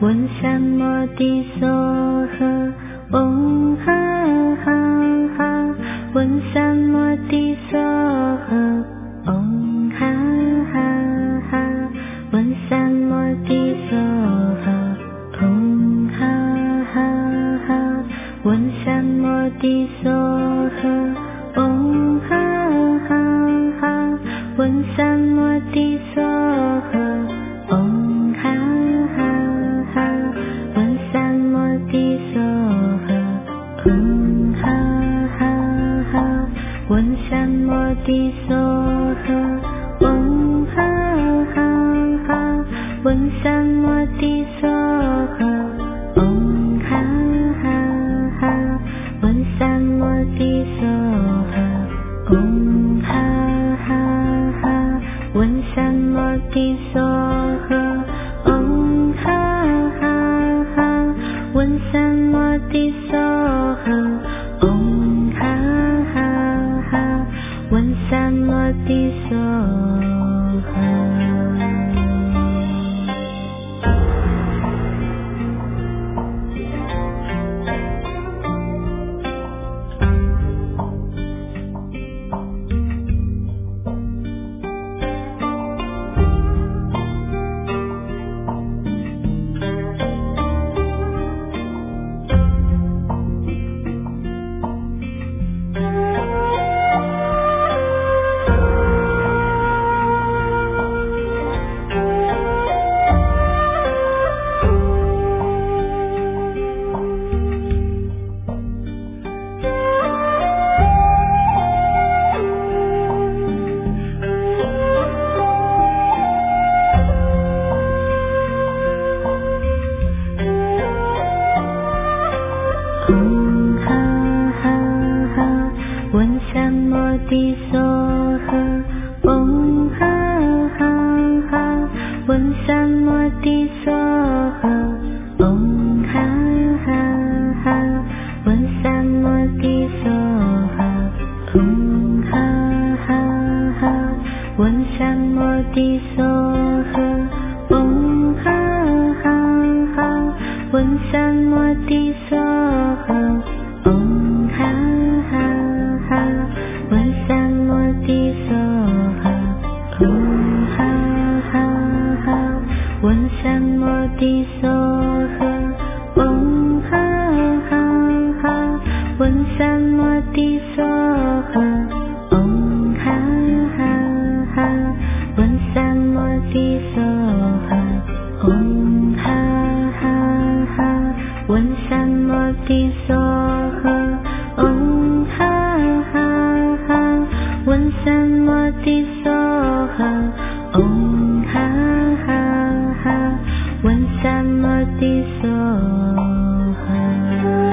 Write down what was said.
文三摩地娑诃，嗡哈哈哈，文三摩地娑诃，嗡哈哈哈，文三摩地娑诃，嗡哈哈哈，文三摩地娑诃，嗡哈哈哈，文三摩地娑诃，嗡哈哈哈，文三摩地娑诃，嗡哈哈哈，文三摩地娑诃，嗡哈哈哈，文三摩地娑诃，嗡哈哈哈，文三摩地娑诃，嗡哈哈哈，文三摩地娑诃，嗡哈哈哈，文三摩地娑诃，嗡哈哈哈，文三摩地娑诃。嗡哈哈哈，文三摩地娑诃，嗡哈哈哈，文三摩地娑诃，嗡哈哈哈，文三摩地娑诃，嗡哈哈哈，文三摩地娑诃，嗡哈哈哈，文三摩地娑诃，嗡哈哈哈，文三摩地娑诃，嗡哈哈哈，文三摩地娑诃，嗡哈哈哈，文三摩地娑诃，嗡哈哈哈，文三摩地娑诃，嗡哈哈哈，文三摩地娑诃，嗡哈哈哈，文三摩地娑诃，嗡哈哈哈，文三摩地娑诃。